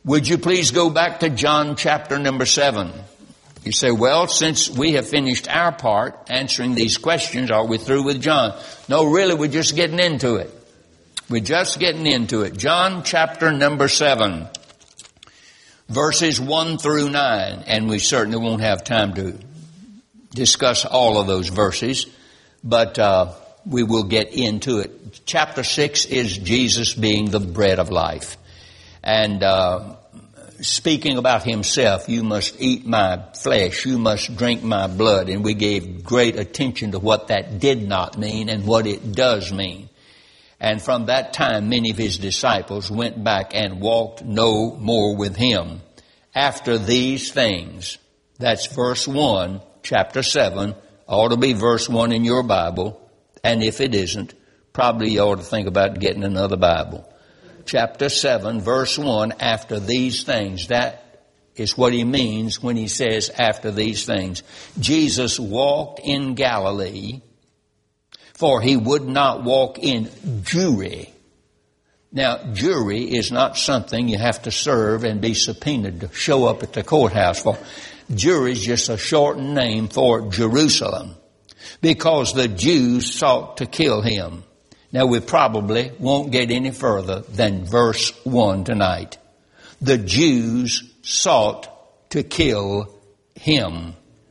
Would you please go back to John chapter number 7? You say, well, since we have finished our part answering these questions, are we through with John? No, really, we're just getting into it. We're just getting into it. John chapter number 7, verses 1 through 9. And we certainly won't have time to discuss all of those verses, but we will get into it. Chapter 6 is Jesus being the bread of life. And speaking about himself, you must eat my flesh, you must drink my blood. And we gave great attention to what that did not mean and what it does mean. And from that time, many of his disciples went back and walked no more with him. After these things, that's verse 1, chapter 7, ought to be verse 1 in your Bible. And if it isn't, probably you ought to think about getting another Bible. Chapter 7, verse 1, after these things. That is what he means when he says after these things. Jesus walked in Galilee, for he would not walk in Jewry. Now, Jewry is not something you have to serve and be subpoenaed to show up at the courthouse for. Jewry is just a shortened name for Jerusalem, because the Jews sought to kill him. Now, we probably won't get any further than verse 1 tonight. The Jews sought to kill him.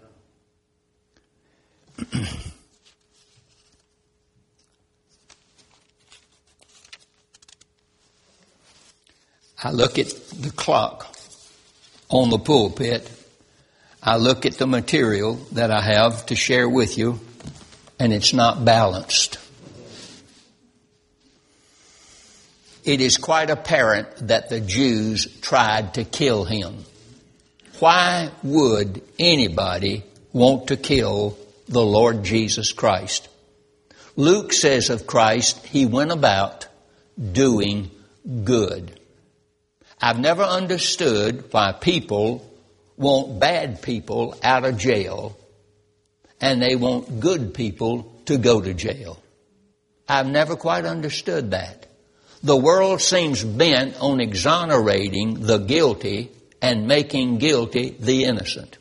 I look at the clock on the pulpit. I look at the material that I have to share with you, and it's not balanced. It is quite apparent that the Jews tried to kill him. Why would anybody want to kill the Lord Jesus Christ? Luke says of Christ, he went about doing good. I've never understood why people want bad people out of jail and they want good people to go to jail. I've never quite understood that. The world seems bent on exonerating the guilty and making guilty the innocent.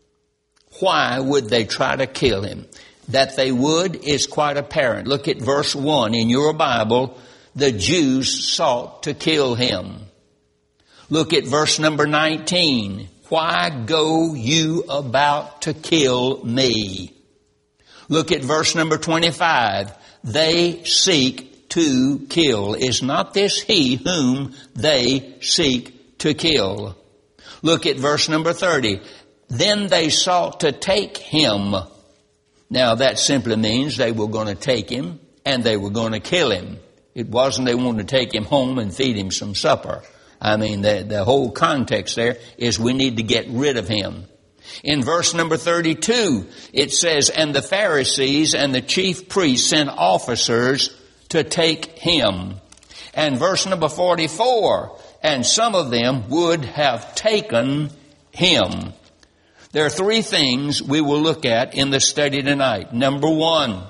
Why would they try to kill him? That they would is quite apparent. Look at verse 1 in your Bible. The Jews sought to kill him. Look at verse number 19. Why go you about to kill me? Look at verse number 25. They seek to kill. Is not this he whom they seek to kill? Look at verse number 30. Then they sought to take him. Now that simply means they were going to take him and they were going to kill him. It wasn't they wanted to take him home and feed him some supper. I mean, the whole context there is we need to get rid of him. In verse number 32, it says, and the Pharisees and the chief priests sent officers to take him. And verse number 44, and some of them would have taken him. There are three things we will look at in the study tonight. Number one,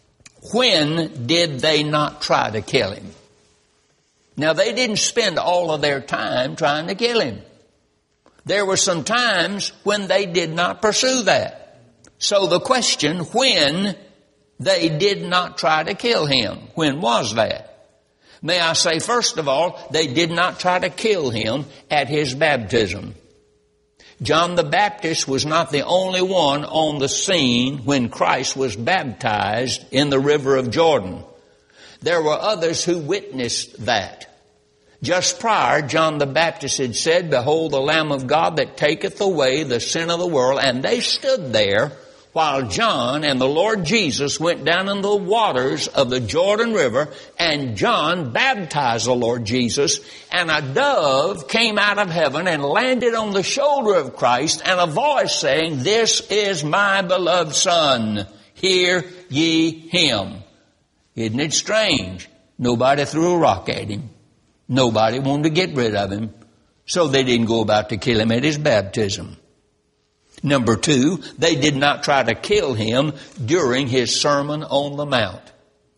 when did they not try to kill him? Now, they didn't spend all of their time trying to kill him. There were some times when they did not pursue that. So the question, when they did not try to kill him, when was that? May I say, first of all, they did not try to kill him at his baptism. John the Baptist was not the only one on the scene when Christ was baptized in the river of Jordan. There were others who witnessed that. Just prior, John the Baptist had said, behold the Lamb of God that taketh away the sin of the world. And they stood there while John and the Lord Jesus went down in the waters of the Jordan River, and John baptized the Lord Jesus, and a dove came out of heaven and landed on the shoulder of Christ, and a voice saying, this is my beloved Son, hear ye him. Isn't it strange? Nobody threw a rock at him. Nobody wanted to get rid of him. So they didn't go about to kill him at his baptism. Number two, they did not try to kill him during his Sermon on the Mount.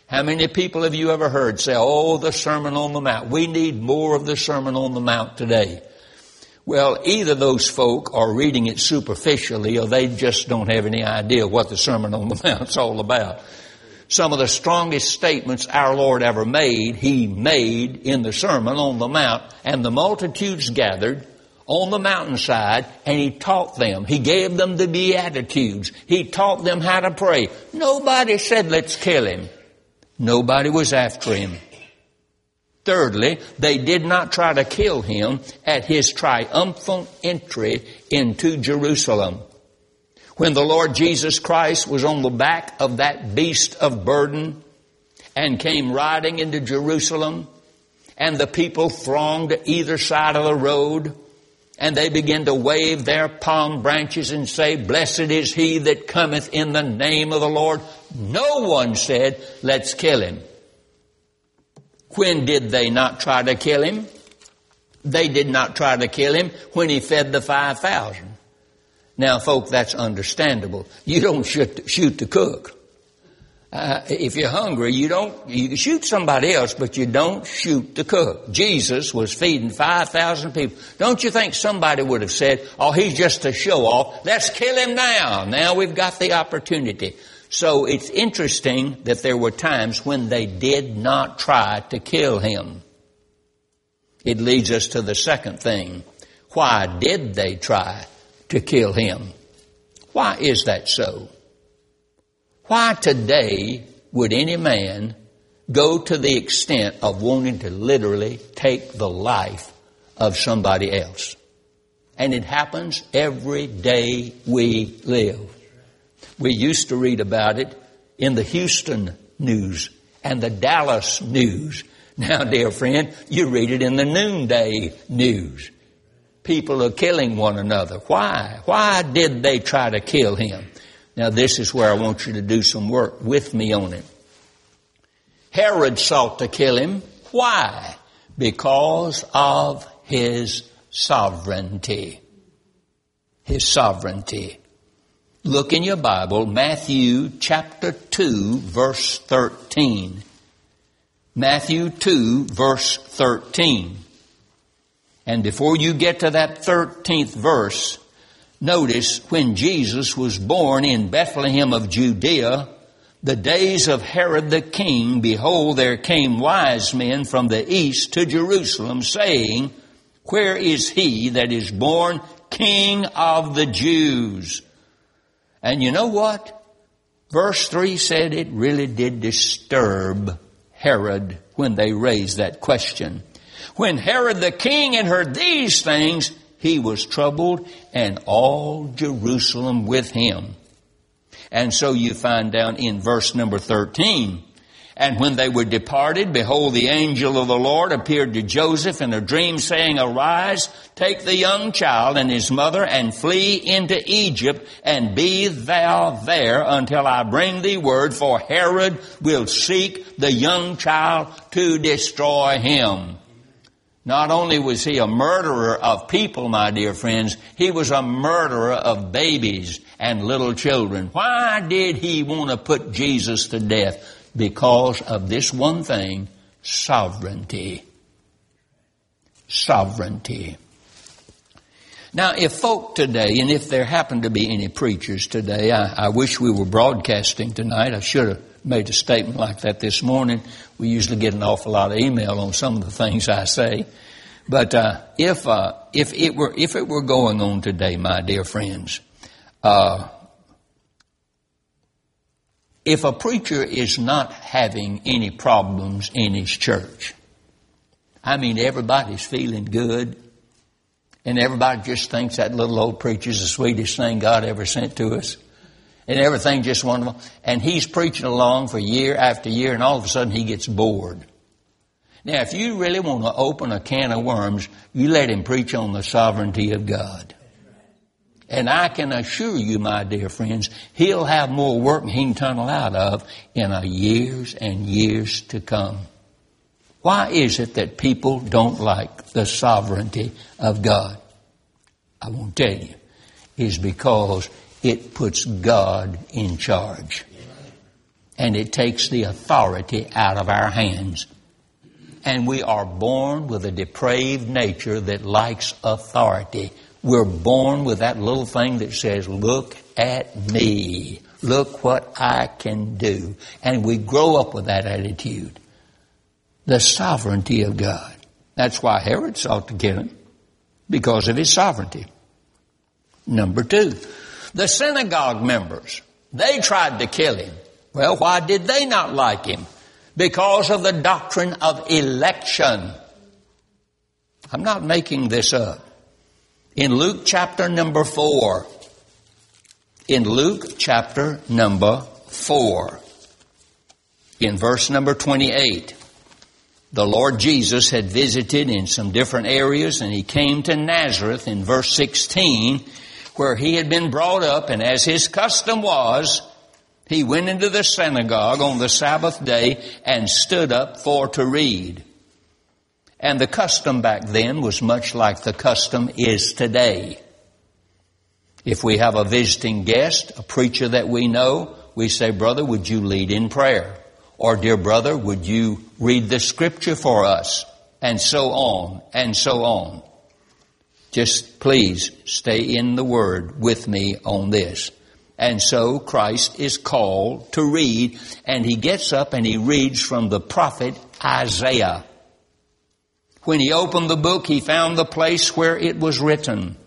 How many people have you ever heard say, oh, the Sermon on the Mount? We need more of the Sermon on the Mount today. Well, either those folk are reading it superficially or they just don't have any idea what the Sermon on the Mount's all about. Some of the strongest statements our Lord ever made, He made in the Sermon on the Mount, and the multitudes gathered on the mountainside, and He taught them. He gave them the Beatitudes. He taught them how to pray. Nobody said, let's kill Him. Nobody was after Him. Thirdly, they did not try to kill Him at His triumphant entry into Jerusalem. When the Lord Jesus Christ was on the back of that beast of burden and came riding into Jerusalem, and the people thronged to either side of the road, and they began to wave their palm branches and say, blessed is He that cometh in the name of the Lord. No one said, let's kill Him. When did they not try to kill Him? They did not try to kill Him when He fed the 5,000. Now, folk, that's understandable. You don't shoot the cook. If you're hungry, you shoot somebody else, but you don't shoot the cook. Jesus was feeding 5,000 people. Don't you think somebody would have said, oh, he's just a show off. Let's kill him now. Now we've got the opportunity. So it's interesting that there were times when they did not try to kill Him. It leads us to the second thing. Why did they try to kill Him? Why is that so? Why today would any man go to the extent of wanting to literally take the life of somebody else? And it happens every day we live. We used to read about it in the Houston news and the Dallas news. Now, dear friend, you read it in the noonday news. People are killing one another. Why? Why did they try to kill Him? Now, this is where I want you to do some work with me on it. Herod sought to kill Him. Why? Because of His sovereignty. His sovereignty. Look in your Bible, Matthew chapter 2, verse 13. Matthew 2, verse 13. And before you get to that 13th verse, notice when Jesus was born in Bethlehem of Judea, the days of Herod the king, behold, there came wise men from the east to Jerusalem, saying, where is he that is born King of the Jews? And you know what? Verse 3 said it really did disturb Herod when they raised that question. When Herod the king had heard these things, he was troubled, and all Jerusalem with him. And so you find down in verse number 13, and when they were departed, behold, the angel of the Lord appeared to Joseph in a dream, saying, arise, take the young child and his mother, and flee into Egypt, and be thou there until I bring thee word, for Herod will seek the young child to destroy him. Not only was he a murderer of people, my dear friends, he was a murderer of babies and little children. Why did he want to put Jesus to death? Because of this one thing, sovereignty. Sovereignty. Now, if folk today, and if there happen to be any preachers today, I wish we were broadcasting tonight. I should have made a statement like that this morning. We usually get an awful lot of email on some of the things I say. But if it were going on today, my dear friends, if a preacher is not having any problems in his church, I mean, everybody's feeling good, and everybody just thinks that little old preacher's the sweetest thing God ever sent to us, and everything just wonderful, and he's preaching along for year after year, and all of a sudden he gets bored. Now, if you really want to open a can of worms, you let him preach on the sovereignty of God. And I can assure you, my dear friends, he'll have more work than he can tunnel out of in years and years to come. Why is it that people don't like the sovereignty of God? I won't tell you. It's because it puts God in charge. and it takes the authority out of our hands. And we are born with a depraved nature that likes authority. We're born with that little thing that says, look at me. Look what I can do. And we grow up with that attitude. The sovereignty of God. That's why Herod sought to kill him, because of his sovereignty. Number 2, the synagogue members, they tried to kill him. Well, why did they not like him? Because of the doctrine of election. I'm not making this up. In Luke chapter number 4, in Luke chapter number 4, in verse number 28, the Lord Jesus had visited in some different areas, and he came to Nazareth in verse 16, where he had been brought up, and as his custom was, he went into the synagogue on the Sabbath day and stood up for to read. And the custom back then was much like the custom is today. If we have a visiting guest, a preacher that we know, we say, brother, would you lead in prayer? Or, dear brother, would you read the scripture for us? And so on, and so on. Just please stay in the Word with me on this. And so Christ is called to read, and he gets up and he reads from the prophet Isaiah. When he opened the book, he found the place where it was written,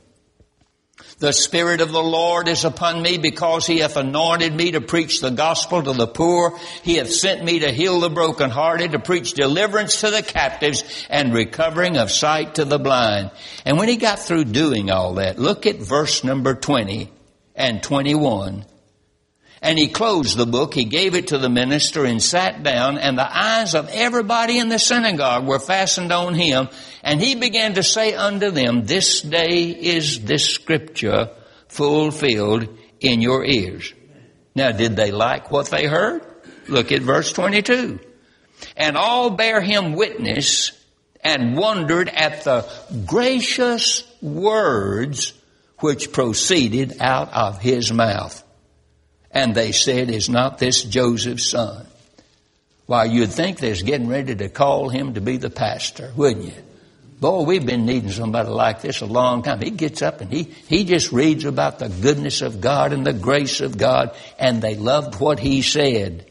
the Spirit of the Lord is upon me, because he hath anointed me to preach the gospel to the poor. He hath sent me to heal the brokenhearted, to preach deliverance to the captives, and recovering of sight to the blind. And when he got through doing all that, look at verse number 20 and 21. And he closed the book, he gave it to the minister and sat down, and the eyes of everybody in the synagogue were fastened on him. And he began to say unto them, this day is this scripture fulfilled in your ears. Now, did they like what they heard? Look at verse 22. And all bare him witness and wondered at the gracious words which proceeded out of his mouth. And they said, is not this Joseph's son? Why, you'd think they're getting ready to call him to be the pastor, wouldn't you? Boy, we've been needing somebody like this a long time. He gets up and he just reads about the goodness of God and the grace of God, and they loved what he said.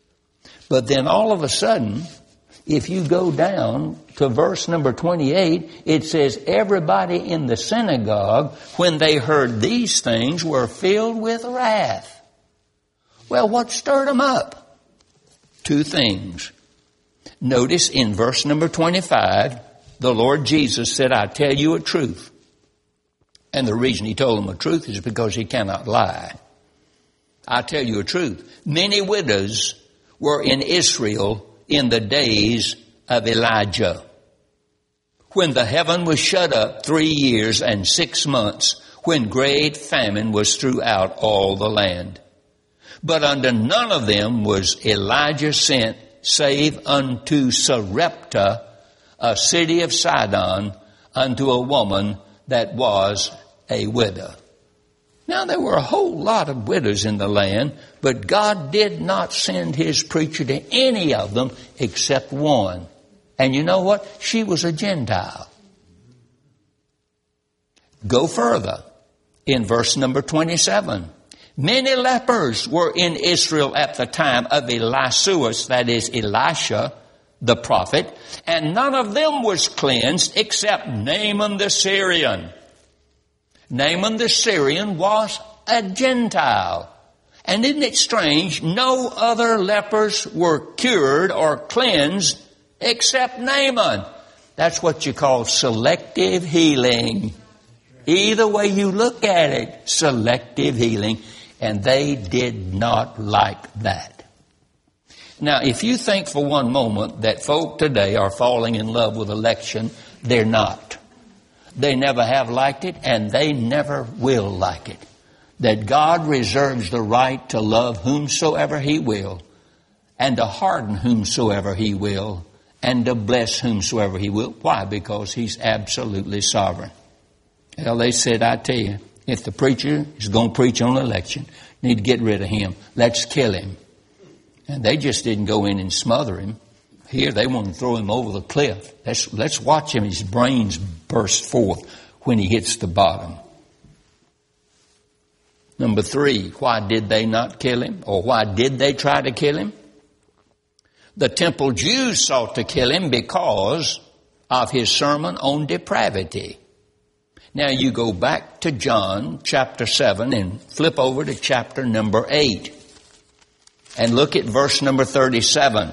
But then all of a sudden, if you go down to verse number 28, it says, everybody in the synagogue, when they heard these things, were filled with wrath. Well, what stirred them up? 2 things. Notice in verse number 25, the Lord Jesus said, I tell you a truth. And the reason he told them a truth is because he cannot lie. I tell you a truth. Many widows were in Israel in the days of Elijah, when the heaven was shut up 3 years and 6 months, when great famine was throughout all the land. But unto none of them was Elijah sent, save unto Sarepta, a city of Sidon, unto a woman that was a widow. Now, there were a whole lot of widows in the land, but God did not send his preacher to any of them except one. And you know what? She was a Gentile. Go further. In verse number 27. Many lepers were in Israel at the time of Eliseus, that is Elisha, the prophet, and none of them was cleansed except Naaman the Syrian. Naaman the Syrian was a Gentile. And isn't it strange? No other lepers were cured or cleansed except Naaman. That's what you call selective healing. Either way you look at it, selective healing. And they did not like that. Now, if you think for one moment that folk today are falling in love with election, they're not. They never have liked it, and they never will like it. That God reserves the right to love whomsoever he will, and to harden whomsoever he will, and to bless whomsoever he will. Why? Because he's absolutely sovereign. Well, they said, I tell you, if the preacher is going to preach on election, need to get rid of him. Let's kill him. And they just didn't go in and smother him. Here they want to throw him over the cliff. Let's watch him. His brains burst forth when he hits the bottom. Number 3, why did they not kill him? Or why did they try to kill him? The temple Jews sought to kill him because of his sermon on depravity. Now you go back to John chapter 7 and flip over to chapter number 8 and look at verse number 37.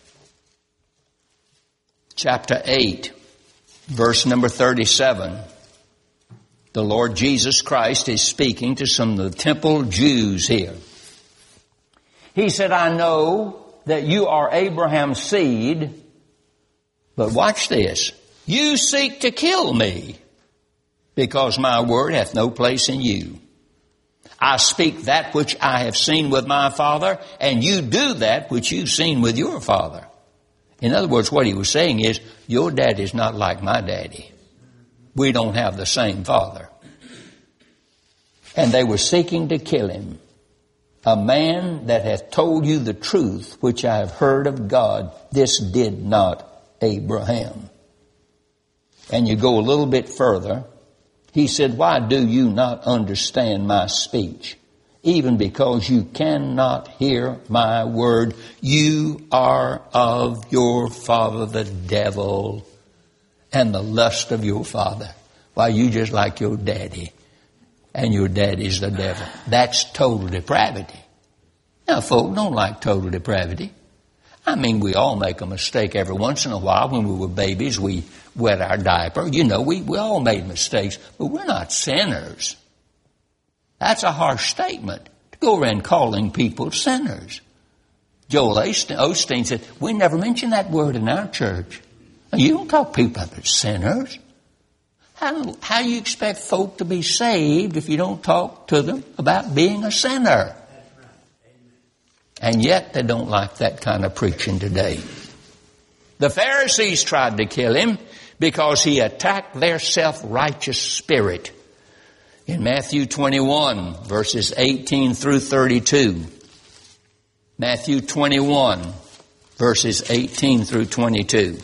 Chapter 8, verse number 37. The Lord Jesus Christ is speaking to some of the temple Jews here. He said, I know that you are Abraham's seed, but watch this. You seek to kill me, because my word hath no place in you. I speak that which I have seen with my Father, and you do that which you've seen with your father. In other words, what he was saying is, your daddy's not like my daddy. We don't have the same father. And they were seeking to kill him. A man that hath told you the truth, which I have heard of God, this did not Abraham. And you go a little bit further. He said, why do you not understand my speech? Even because you cannot hear my word, you are of your father the devil, and the lust of your father. Why, you just like your daddy, and your daddy's the devil. That's total depravity. Now, folk don't like total depravity. I mean, we all make a mistake every once in a while. When we were babies, we wet our diaper. You know, we all made mistakes, but we're not sinners. That's a harsh statement to go around calling people sinners. Joel Osteen said, we never mention that word in our church. You don't talk people about sinners. How you expect folk to be saved if you don't talk to them about being a sinner? And yet they don't like that kind of preaching today. The Pharisees tried to kill him because he attacked their self-righteous spirit. In Matthew 21, verses 18 through 32. Matthew 21, verses 18 through 22.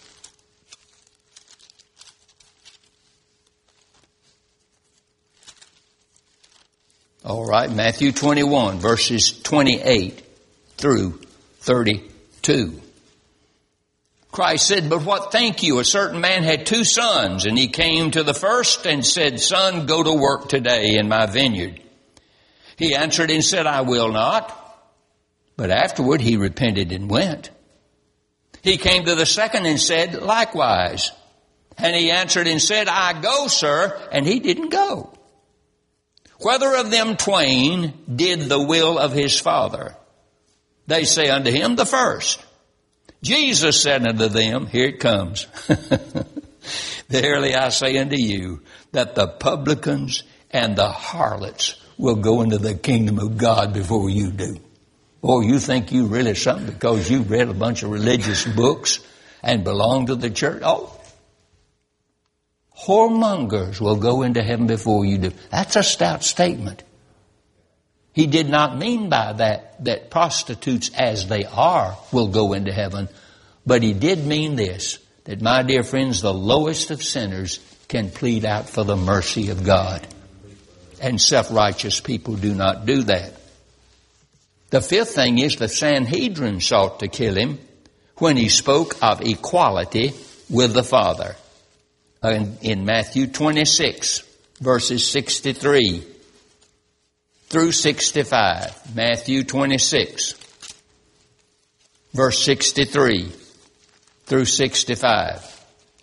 All right, Matthew 21, verses 28 through 32. Christ said, but what think you? A certain man had 2 sons, and he came to the first and said, Son, go to work today in my vineyard. He answered and said, I will not. But afterward he repented and went. He came to the second and said, likewise. And he answered and said, I go, sir. And he didn't go. Whether of them twain did the will of his father? They say unto him, the first. Jesus said unto them, here it comes. Verily I say unto you, that the publicans and the harlots will go into the kingdom of God before you do. Or you think you really something because you read a bunch of religious books and belong to the church? Oh, whoremongers will go into heaven before you do. That's a stout statement. He did not mean by that prostitutes as they are will go into heaven. But he did mean this, that my dear friends, the lowest of sinners can plead out for the mercy of God. And self-righteous people do not do that. The fifth thing is the Sanhedrin sought to kill him when he spoke of equality with the Father. In Matthew 26, verses 63 through 65. Matthew 26, verse 63 through 65.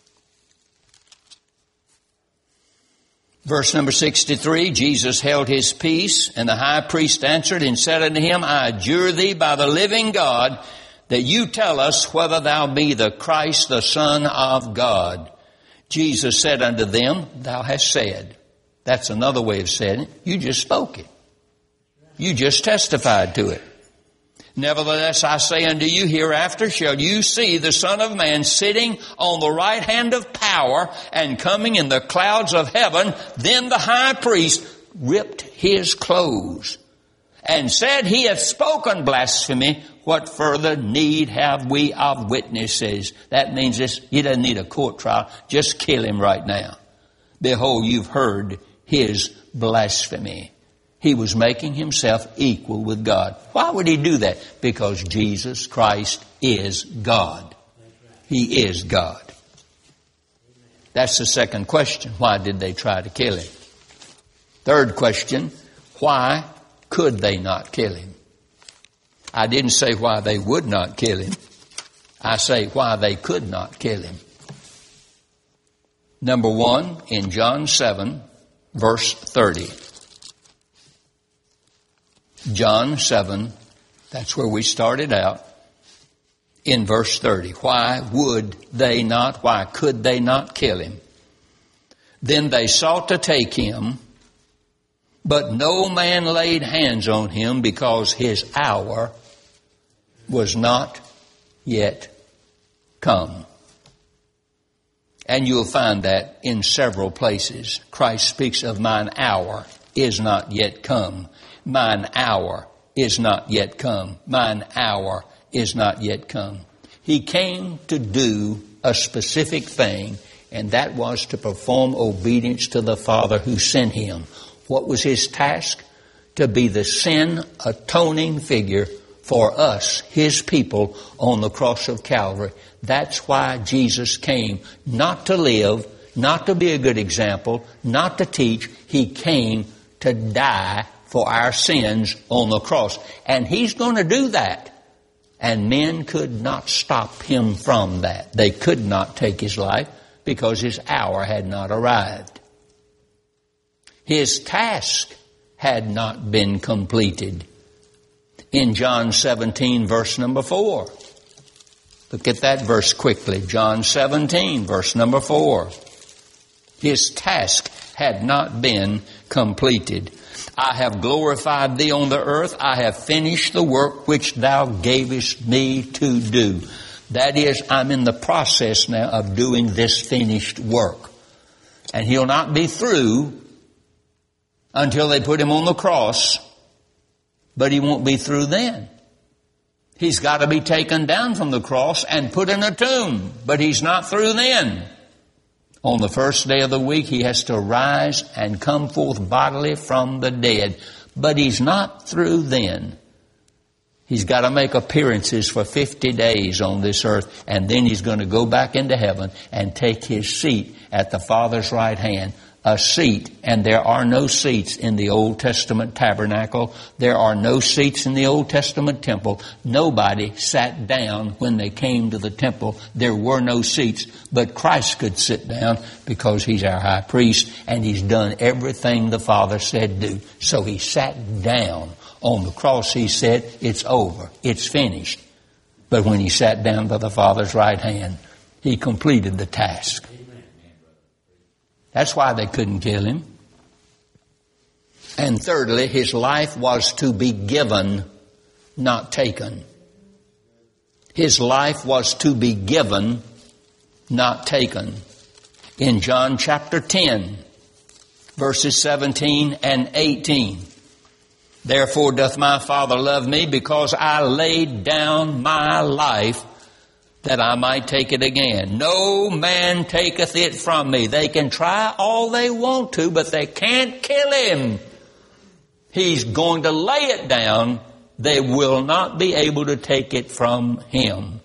Verse number 63, Jesus held his peace, and the high priest answered and said unto him, I adjure thee by the living God, that you tell us whether thou be the Christ, the Son of God. Jesus said unto them, thou hast said. That's another way of saying it. You just spoke it. You just testified to it. Nevertheless, I say unto you, hereafter shall you see the Son of Man sitting on the right hand of power and coming in the clouds of heaven. Then the high priest ripped his clothes and said, he hath spoken blasphemy. What further need have we of witnesses? That means this, he doesn't need a court trial. Just kill him right now. Behold, you've heard his blasphemy. He was making himself equal with God. Why would he do that? Because Jesus Christ is God. He is God. That's the second question. Why did they try to kill him? Third question, why could they not kill him? I didn't say why they would not kill him. I say why they could not kill him. Number one, in John 7, verse 30. John 7, that's where we started out, in verse 30. Why would they not, why could they not kill him? Then they sought to take him, but no man laid hands on him because his hour was not yet come. And you'll find that in several places. Christ speaks of mine hour is not yet come. Mine hour is not yet come. Mine hour is not yet come. He came to do a specific thing, and that was to perform obedience to the Father who sent him. What was his task? To be the sin atoning figure for us, his people, on the cross of Calvary. That's why Jesus came, not to live, not to be a good example, not to teach. He came to die for our sins on the cross. And he's going to do that. And men could not stop him from that. They could not take his life because his hour had not arrived. His task had not been completed. In John 17, verse number 4. Look at that verse quickly. John 17, verse number 4. His task had not been completed. I have glorified thee on the earth. I have finished the work which thou gavest me to do. That is, I'm in the process now of doing this finished work. And he'll not be through until they put him on the cross. But he won't be through then. He's got to be taken down from the cross and put in a tomb. But he's not through then. On the first day of the week, he has to rise and come forth bodily from the dead. But he's not through then. He's got to make appearances for 50 days on this earth. And then he's going to go back into heaven and take his seat at the Father's right hand. A seat, and there are no seats in the Old Testament tabernacle. There are no seats in the Old Testament temple. Nobody sat down when they came to the temple. There were no seats, but Christ could sit down because he's our high priest and he's done everything the Father said do. So he sat down. On the cross he said, it's over, it's finished. But when he sat down by the Father's right hand, he completed the task. That's why they couldn't kill him. And thirdly, his life was to be given, not taken. His life was to be given, not taken. In John chapter 10, verses 17 and 18. Therefore doth my Father love me, because I laid down my life that I might take it again. No man taketh it from me. They can try all they want to, but they can't kill him. He's going to lay it down. They will not be able to take it from him.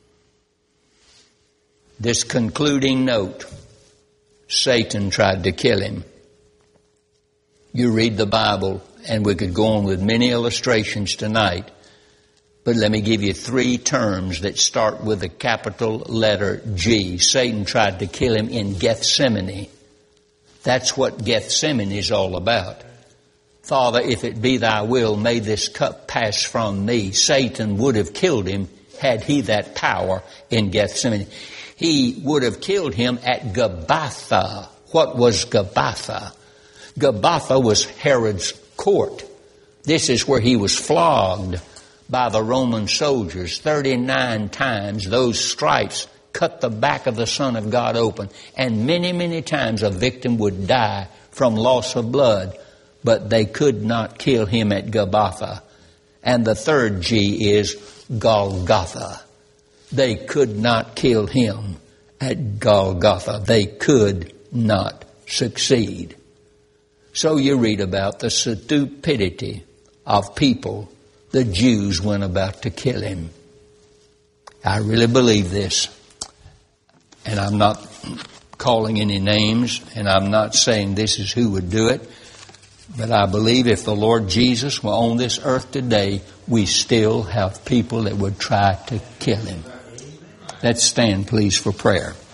This concluding note. Satan tried to kill him. You read the Bible, and we could go on with many illustrations tonight. But let me give you 3 terms that start with the capital letter G. Satan tried to kill him in Gethsemane. That's what Gethsemane is all about. Father, if it be thy will, may this cup pass from me. Satan would have killed him had he that power in Gethsemane. He would have killed him at Gabbatha. What was Gabbatha? Gabbatha was Herod's court. This is where he was flogged by the Roman soldiers 39 times. Those stripes cut the back of the Son of God open. And many, many times a victim would die from loss of blood. but they could not kill him at Golgotha. And the third G is Golgotha. They could not kill him at Golgotha. They could not succeed. So you read about the stupidity of people. The Jews went about to kill him. I really believe this. And I'm not calling any names, and I'm not saying this is who would do it. But I believe if the Lord Jesus were on this earth today, we still have people that would try to kill him. Let's stand, please, for prayer.